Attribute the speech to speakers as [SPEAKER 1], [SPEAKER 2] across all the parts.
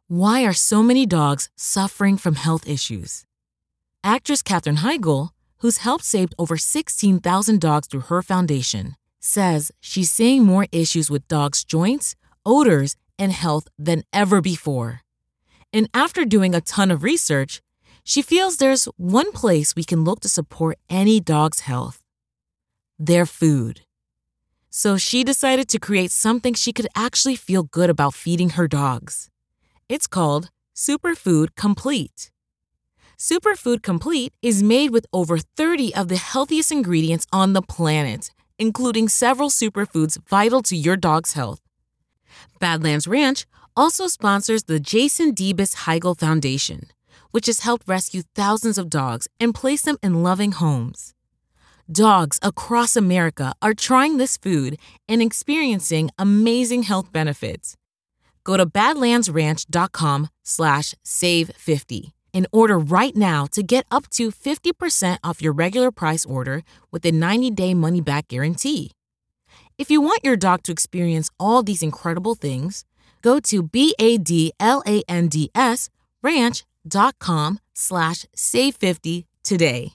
[SPEAKER 1] Why are so many dogs suffering from health issues? Actress Katherine Heigl, who's helped save over 16,000 dogs through her foundation, says she's seeing more issues with dogs' joints, odors, and health than ever before. And after doing a ton of research, she feels there's one place we can look to support any dog's health: their food. So she decided to create something she could actually feel good about feeding her dogs. It's called Superfood Complete. Superfood Complete is made with over 30 of the healthiest ingredients on the planet, including several superfoods vital to your dog's health. Badlands Ranch also sponsors the Jason Debus Heigl Foundation, which has helped rescue thousands of dogs and place them in loving homes. Dogs across America are trying this food and experiencing amazing health benefits. Go to badlandsranch.com/save50 and order right now to get up to 50% off your regular price order with a 90-day money-back guarantee. If you want your dog to experience all these incredible things, go to badlandsranch.com/save50 today.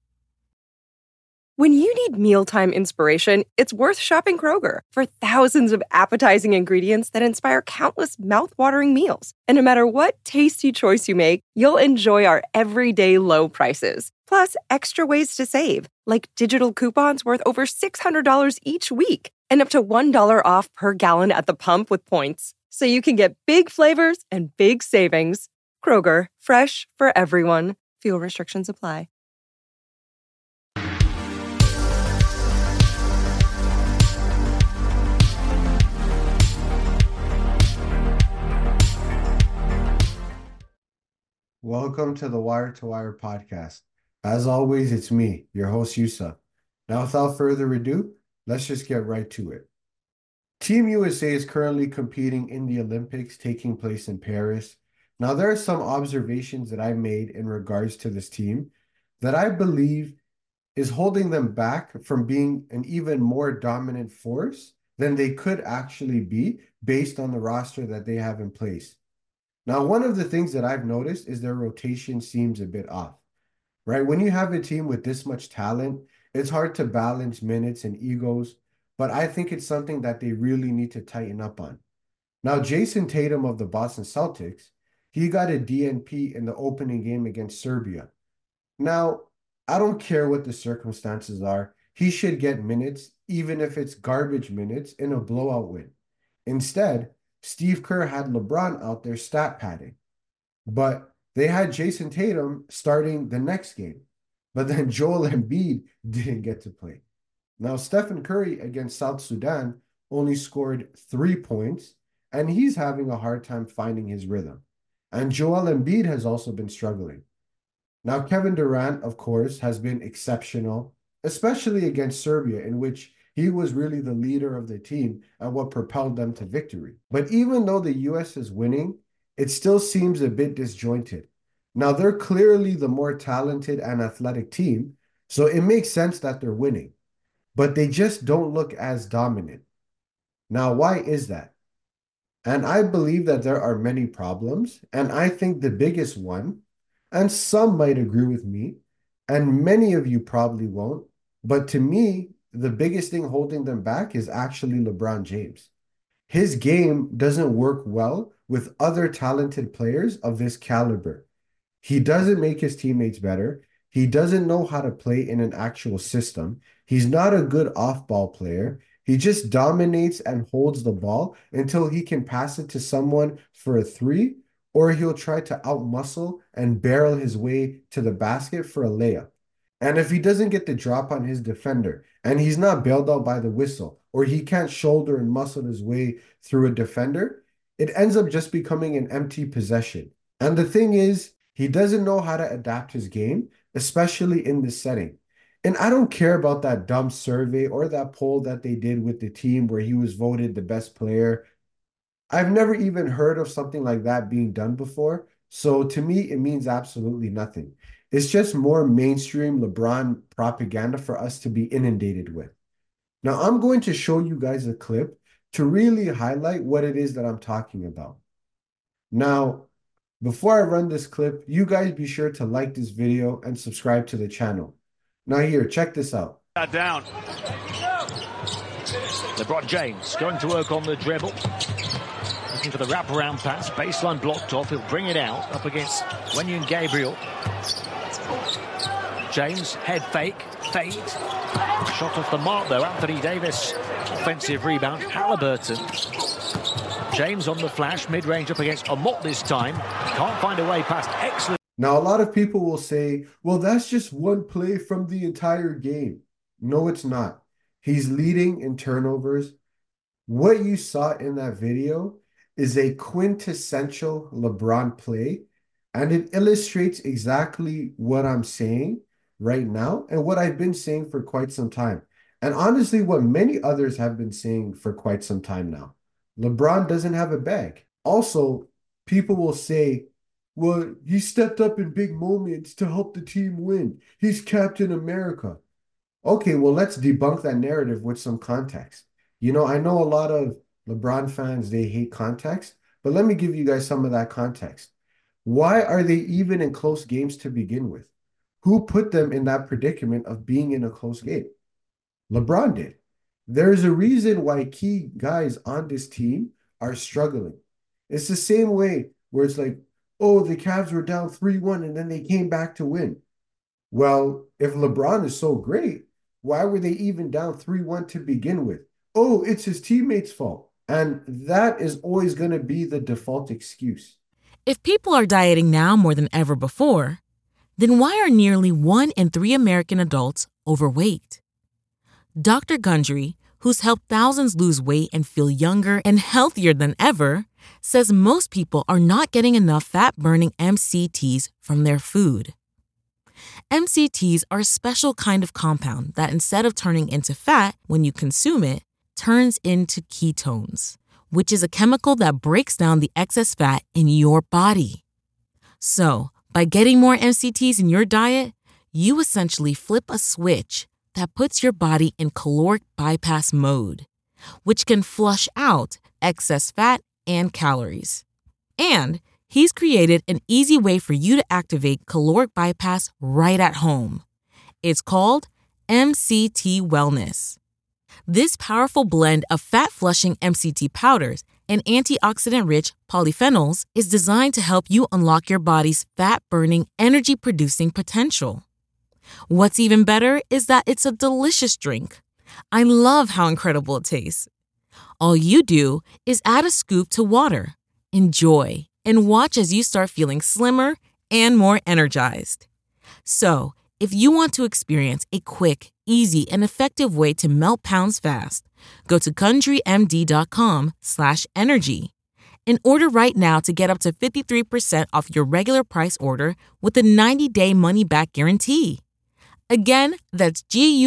[SPEAKER 2] When you need mealtime inspiration, it's worth shopping Kroger for thousands of appetizing ingredients that inspire countless mouth-watering meals. And no matter what tasty choice you make, you'll enjoy our everyday low prices. Plus, extra ways to save, like digital coupons worth over $600 each week and up to $1 off per gallon at the pump with points. So you can get big flavors and big savings. Kroger, fresh for everyone. Fuel restrictions apply.
[SPEAKER 3] Welcome to the Wire to Wire podcast. As always, it's me, your host, Yusuf. Now, without further ado, let's just get right to it. Team USA is currently competing in the Olympics taking place in Paris. Now, there are some observations that I made in regards to this team that I believe is holding them back from being an even more dominant force than they could actually be based on the roster that they have in place. Now, one of the things that I've noticed is their rotation seems a bit off, right? When you have a team with this much talent, it's hard to balance minutes and egos, but I think it's something that they really need to tighten up on. Now, Jason Tatum of the Boston Celtics, he got a DNP in the opening game against Serbia. Now, I don't care what the circumstances are. He should get minutes, even if it's garbage minutes, in a blowout win. Instead, Steve Kerr had LeBron out there stat padding, but they had Jason Tatum starting the next game. But then Joel Embiid didn't get to play. Now, Stephen Curry against South Sudan only scored 3 points, and he's having a hard time finding his rhythm. And Joel Embiid has also been struggling. Now, Kevin Durant, of course, has been exceptional, especially against Serbia, in which he was really the leader of the team and what propelled them to victory. But even though the US is winning, it still seems a bit disjointed. Now, they're clearly the more talented and athletic team, so it makes sense that they're winning. But they just don't look as dominant. Now, why is that? And I believe that there are many problems, and I think the biggest one, and some might agree with me, and many of you probably won't, but to me, the biggest thing holding them back is actually LeBron James. His game doesn't work well with other talented players of this caliber. He doesn't make his teammates better. He doesn't know how to play in an actual system. He's not a good off-ball player. He just dominates and holds the ball until he can pass it to someone for a three, or he'll try to outmuscle and barrel his way to the basket for a layup. And if he doesn't get the drop on his defender, and he's not bailed out by the whistle, or he can't shoulder and muscle his way through a defender, it ends up just becoming an empty possession. And the thing is, he doesn't know how to adapt his game, especially in this setting. And I don't care about that dumb survey or that poll that they did with the team where he was voted the best player. I've never even heard of something like that being done before. So to me, it means absolutely nothing. It's just more mainstream LeBron propaganda for us to be inundated with. Now, I'm going to show you guys a clip to really highlight what it is that I'm talking about. Now, before I run this clip, you guys be sure to like this video and subscribe to the channel. Now here, check this out.
[SPEAKER 4] Down. LeBron James going to work on the dribble. Looking for the wraparound pass. Baseline blocked off. He'll bring it out up against Wenyen Gabriel. James, head fake. Fade. Shot off the mark though. Anthony Davis. Offensive rebound. Halliburton. James on the flash. Mid-range up against Amot this time. Can't find a way past. Excellent.
[SPEAKER 3] Now, a lot of people will say, well, that's just one play from the entire game. No, it's not. He's leading in turnovers. What you saw in that video is a quintessential LeBron play, and it illustrates exactly what I'm saying right now and what I've been saying for quite some time. And honestly, what many others have been saying for quite some time now. LeBron doesn't have a bag. Also, people will say, well, he stepped up in big moments to help the team win. He's Captain America. Okay, well, let's debunk that narrative with some context. You know, I know a lot of LeBron fans, they hate context, but let me give you guys some of that context. Why are they even in close games to begin with? Who put them in that predicament of being in a close game? LeBron did. There's a reason why key guys on this team are struggling. It's the same way where it's like, oh, the Cavs were down 3-1 and then they came back to win. Well, if LeBron is so great, why were they even down 3-1 to begin with? Oh, it's his teammates' fault. And that is always going to be the default excuse.
[SPEAKER 1] If people are dieting now more than ever before, then why are nearly 1 in 3 American adults overweight? Dr. Gundry, who's helped thousands lose weight and feel younger and healthier than ever, says most people are not getting enough fat-burning MCTs from their food. MCTs are a special kind of compound that instead of turning into fat when you consume it, turns into ketones, which is a chemical that breaks down the excess fat in your body. So, by getting more MCTs in your diet, you essentially flip a switch that puts your body in caloric bypass mode, which can flush out excess fat and calories. And he's created an easy way for you to activate caloric bypass right at home. It's called MCT Wellness. This powerful blend of fat-flushing MCT powders and antioxidant-rich polyphenols is designed to help you unlock your body's fat-burning, energy-producing potential. What's even better is that it's a delicious drink. I love how incredible it tastes. All you do is add a scoop to water, enjoy, and watch as you start feeling slimmer and more energized. So, if you want to experience a quick, easy, and effective way to melt pounds fast, go to GundryMD.com/energy and order right now to get up to 53% off your regular price order with a 90-day money-back guarantee. Again, that's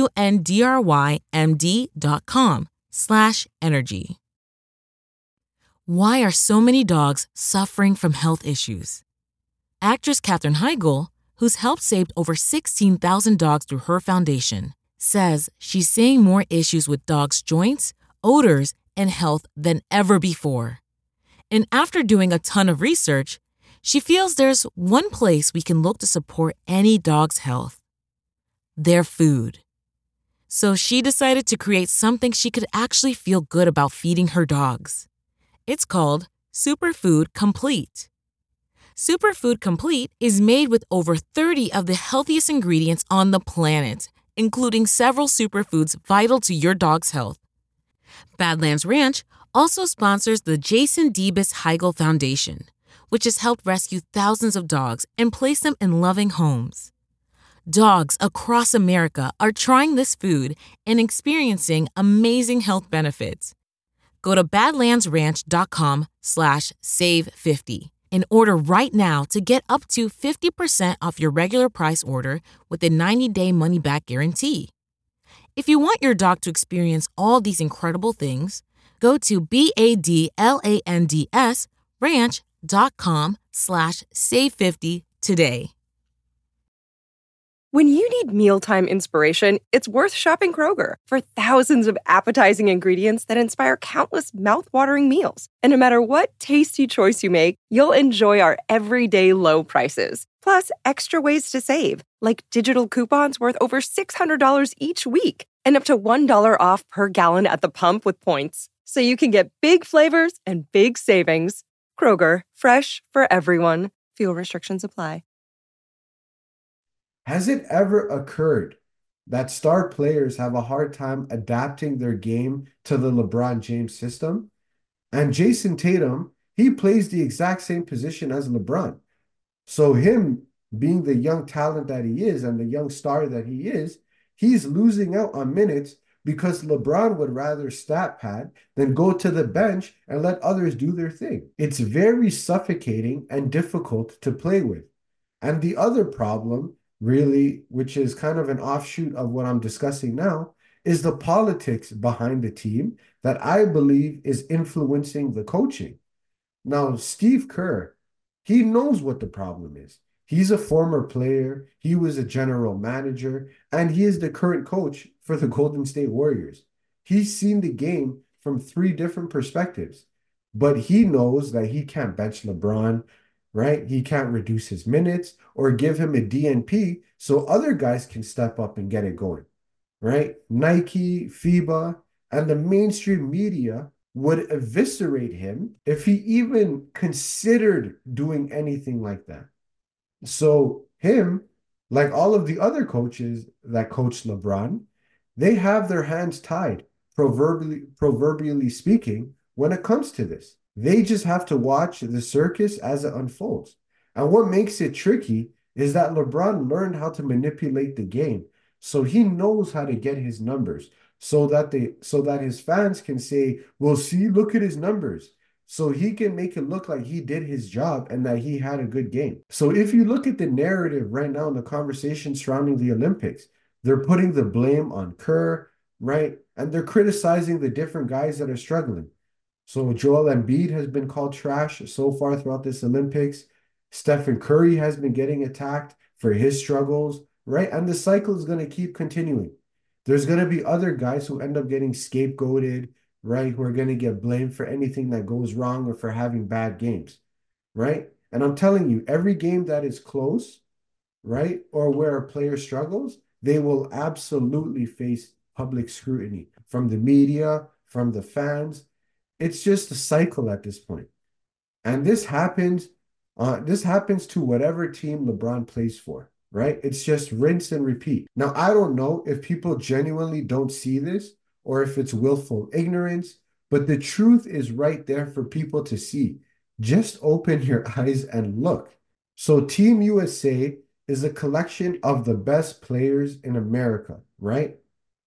[SPEAKER 1] GUNDRYMD.com/energy. Why are so many dogs suffering from health issues? Actress Katherine Heigl, who's helped save over 16,000 dogs through her foundation, says she's seeing more issues with dogs' joints, odors, and health than ever before. And after doing a ton of research, she feels there's one place we can look to support any dog's health: their food. So she decided to create something she could actually feel good about feeding her dogs. It's called Superfood Complete. Superfood Complete is made with over 30 of the healthiest ingredients on the planet, including several superfoods vital to your dog's health. Badlands Ranch also sponsors the Jason Debus Heigl Foundation, which has helped rescue thousands of dogs and place them in loving homes. Dogs across America are trying this food and experiencing amazing health benefits. Go to badlandsranch.com/save50 and order right now to get up to 50% off your regular price order with a 90-day money-back guarantee. If you want your dog to experience all these incredible things, go to badlandsranch.com/save50 today.
[SPEAKER 2] When you need mealtime inspiration, it's worth shopping Kroger for thousands of appetizing ingredients that inspire countless mouthwatering meals. And no matter what tasty choice you make, you'll enjoy our everyday low prices. Plus, extra ways to save, like digital coupons worth over $600 each week and up to $1 off per gallon at the pump with points. So you can get big flavors and big savings. Kroger, fresh for everyone. Fuel restrictions apply.
[SPEAKER 3] Has it ever occurred that star players have a hard time adapting their game to the LeBron James system? And Jason Tatum, he plays the exact same position as LeBron. So him being the young talent that he is and the young star that he is, he's losing out on minutes because LeBron would rather stat pad than go to the bench and let others do their thing. It's very suffocating and difficult to play with. And the other problem, really, which is kind of an offshoot of what I'm discussing now, is the politics behind the team that I believe is influencing the coaching. Now, Steve Kerr, he knows what the problem is. He's a former player, he was a general manager, and he is the current coach for the Golden State Warriors. He's seen the game from 3 different perspectives, but he knows that he can't bench LeBron, right? He can't reduce his minutes or give him a DNP so other guys can step up and get it going, right? Nike, FIBA, and the mainstream media would eviscerate him if he even considered doing anything like that. So him, like all of the other coaches that coach LeBron, they have their hands tied, proverbially speaking, when it comes to this. They just have to watch the circus as it unfolds. And what makes it tricky is that LeBron learned how to manipulate the game. So he knows how to get his numbers so that his fans can say, well, see, look at his numbers. So he can make it look like he did his job and that he had a good game. So if you look at the narrative right now in the conversation surrounding the Olympics, they're putting the blame on Kerr, right? And they're criticizing the different guys that are struggling. So Joel Embiid has been called trash so far throughout this Olympics. Stephen Curry has been getting attacked for his struggles, right? And the cycle is going to keep continuing. There's going to be other guys who end up getting scapegoated, right? Who are going to get blamed for anything that goes wrong or for having bad games, right? And I'm telling you, every game that is close, right, or where a player struggles, they will absolutely face public scrutiny from the media, from the fans. It's just a cycle at this point. And this happens to whatever team LeBron plays for, right? It's just rinse and repeat. Now, I don't know if people genuinely don't see this or if it's willful ignorance, but the truth is right there for people to see. Just open your eyes and look. So Team USA is a collection of the best players in America, right?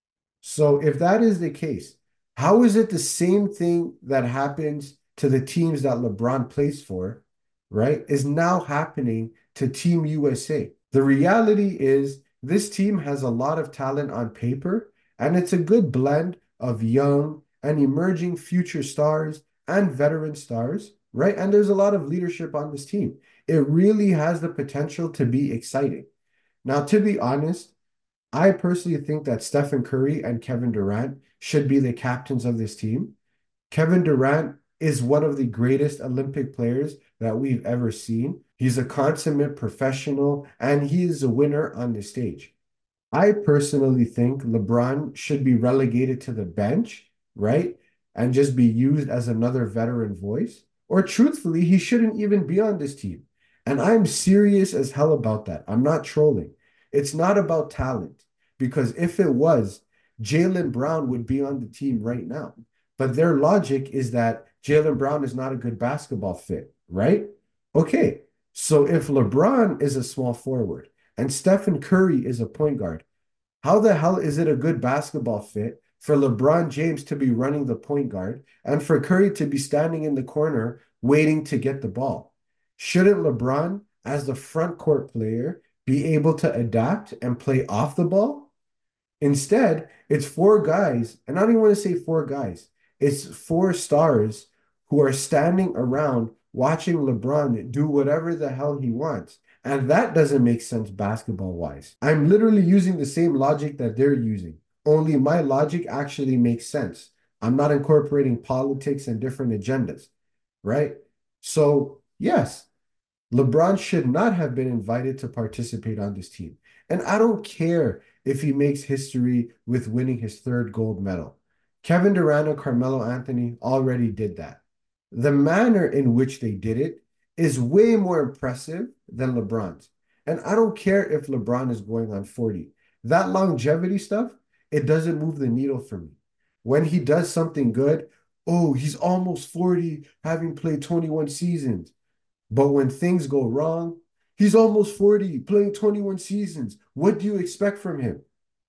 [SPEAKER 3] So if that is the case, how is it the same thing that happens to the teams that LeBron plays for, right, is now happening to Team USA? The reality is this team has a lot of talent on paper, and it's a good blend of young and emerging future stars and veteran stars, right? And there's a lot of leadership on this team. It really has the potential to be exciting. Now, to be honest, I personally think that Stephen Curry and Kevin Durant should be the captains of this team. Kevin Durant is one of the greatest Olympic players that we've ever seen. He's a consummate professional, and he is a winner on the stage. I personally think LeBron should be relegated to the bench, right? And just be used as another veteran voice. Or truthfully, he shouldn't even be on this team. And I'm serious as hell about that. I'm not trolling. It's not about talent, because if it was, Jaylen Brown would be on the team right now. But their logic is that Jaylen Brown is not a good basketball fit, right? Okay, so if LeBron is a small forward and Stephen Curry is a point guard, how the hell is it a good basketball fit for LeBron James to be running the point guard and for Curry to be standing in the corner waiting to get the ball? Shouldn't LeBron, as the front court player, be able to adapt and play off the ball? Instead, it's 4 guys, and I don't even want to say 4 guys. It's 4 stars who are standing around watching LeBron do whatever the hell he wants. And that doesn't make sense basketball-wise. I'm literally using the same logic that they're using, only my logic actually makes sense. I'm not incorporating politics and different agendas, right? So, yes, LeBron should not have been invited to participate on this team. And I don't care if he makes history with winning his third gold medal. Kevin Durant and Carmelo Anthony already did that. The manner in which they did it is way more impressive than LeBron's. And I don't care if LeBron is going on 40. That longevity stuff, it doesn't move the needle for me. When he does something good, oh, he's almost 40, having played 21 seasons. But when things go wrong, he's almost 40, playing 21 seasons. What do you expect from him?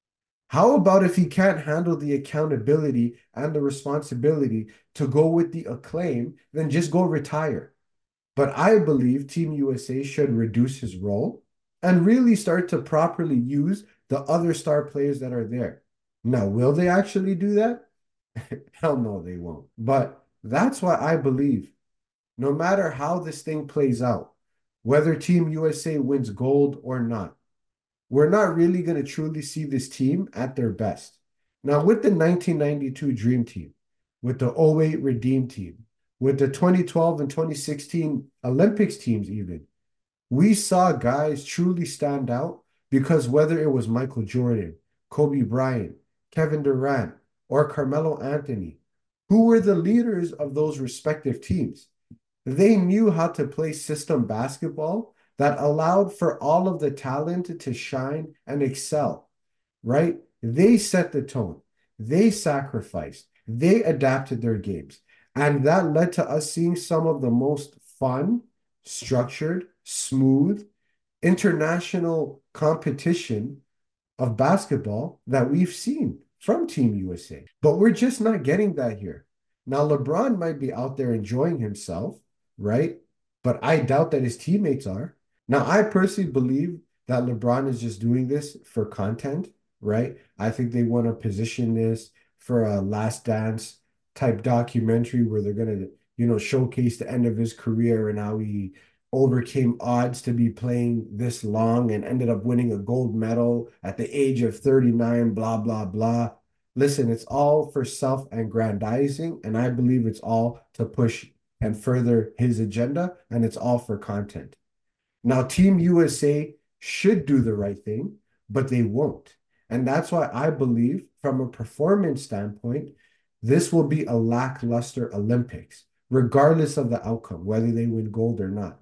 [SPEAKER 3] How about if he can't handle the accountability and the responsibility to go with the acclaim, then just go retire? But I believe Team USA should reduce his role and really start to properly use the other star players that are there. Now, will they actually do that? Hell no, they won't. But that's why I believe no matter how this thing plays out, whether Team USA wins gold or not, we're not really going to truly see this team at their best. Now, with the 1992 Dream Team, with the 08 Redeem Team, with the 2012 and 2016 Olympics teams even, we saw guys truly stand out because whether it was Michael Jordan, Kobe Bryant, Kevin Durant, or Carmelo Anthony, who were the leaders of those respective teams, they knew how to play system basketball that allowed for all of the talent to shine and excel, right? They set the tone. They sacrificed. They adapted their games. And that led to us seeing some of the most fun, structured, smooth, international competition of basketball that we've seen from Team USA. But we're just not getting that here. Now, LeBron might be out there enjoying himself, right? But I doubt that his teammates are. Now, I personally believe that LeBron is just doing this for content, right? I think they want to position this for a Last Dance type documentary where they're going to, showcase the end of his career and how he overcame odds to be playing this long and ended up winning a gold medal at the age of 39, blah, blah, blah. Listen, it's all for self-aggrandizing, and I believe it's all to push and further his agenda, and it's all for content. Now, Team USA should do the right thing, but they won't. And that's why I believe, from a performance standpoint, this will be a lackluster Olympics, regardless of the outcome, whether they win gold or not.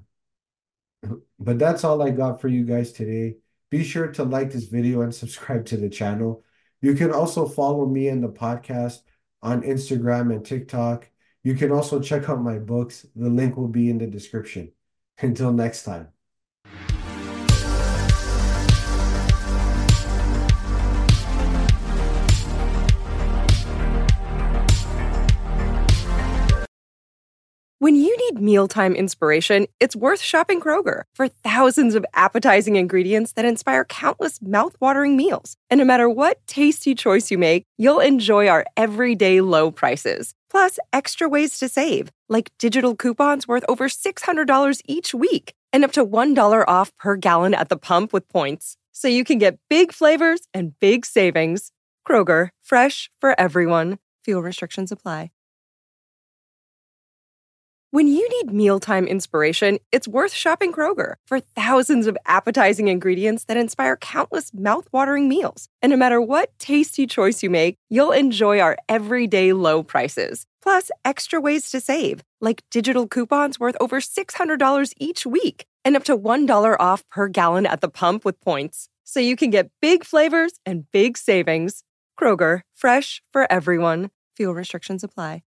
[SPEAKER 3] But that's all I got for you guys today. Be sure to like this video and subscribe to the channel. You can also follow me and the podcast on Instagram and TikTok. You can also check out my books. The link will be in the description. Until next time.
[SPEAKER 2] When you need mealtime inspiration, it's worth shopping Kroger for thousands of appetizing ingredients that inspire countless mouthwatering meals. And no matter what tasty choice you make, you'll enjoy our everyday low prices. Plus, extra ways to save, like digital coupons worth over $600 each week and up to $1 off per gallon at the pump with points. So you can get big flavors and big savings. Kroger, fresh for everyone. Fuel restrictions apply. When you need mealtime inspiration, it's worth shopping Kroger for thousands of appetizing ingredients that inspire countless mouthwatering meals. And no matter what tasty choice you make, you'll enjoy our everyday low prices. Plus, extra ways to save, like digital coupons worth over $600 each week and up to $1 off per gallon at the pump with points. So you can get big flavors and big savings. Kroger, fresh for everyone. Fuel restrictions apply.